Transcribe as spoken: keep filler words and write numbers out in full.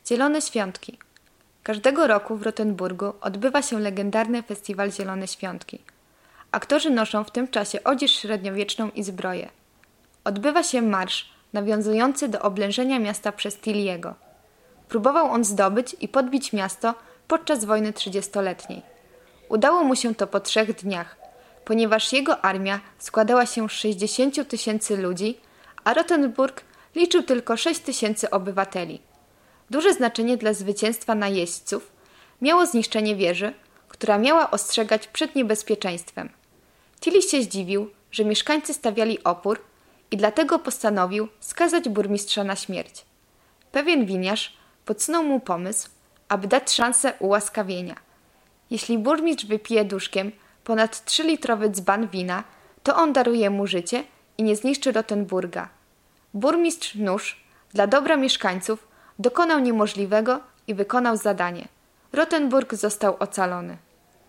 Zielone Świątki. Każdego roku w Rotenburgu odbywa się legendarny festiwal Zielone Świątki. Aktorzy noszą w tym czasie odzież średniowieczną i zbroję. Odbywa się marsz nawiązujący do oblężenia miasta przez Tilly'ego. Próbował on zdobyć i podbić miasto podczas wojny trzydziestoletniej. Udało mu się to po trzech dniach, ponieważ jego armia składała się z sześćdziesięciu tysięcy ludzi, a Rotenburg liczył tylko sześć tysięcy obywateli. Duże znaczenie dla zwycięstwa najeźdźców miało zniszczenie wieży, która miała ostrzegać przed niebezpieczeństwem. Tilly się zdziwił, że mieszkańcy stawiali opór i dlatego postanowił skazać burmistrza na śmierć. Pewien winiarz podsunął mu pomysł, aby dać szansę ułaskawienia. Jeśli burmistrz wypije duszkiem ponad trzylitrowy dzban wina, to on daruje mu życie i nie zniszczy Rotenburga. Burmistrz Nóż, dla dobra mieszkańców, dokonał niemożliwego i wykonał zadanie. Rotenburg został ocalony.